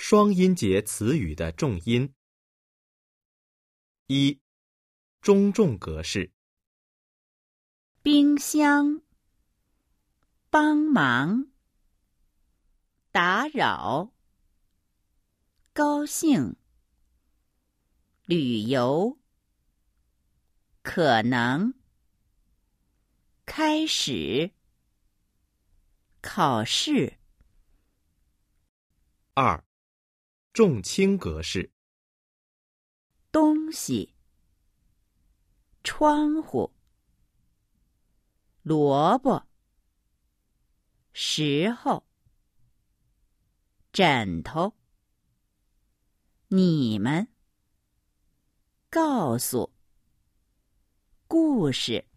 双音节词语的重音。一、中重格式。 冰箱，帮忙，打扰，高兴，旅游，可能，开始，考试。 二、重轻格式。 东西，窗户，萝卜，时候，枕头，你们，告诉，故事。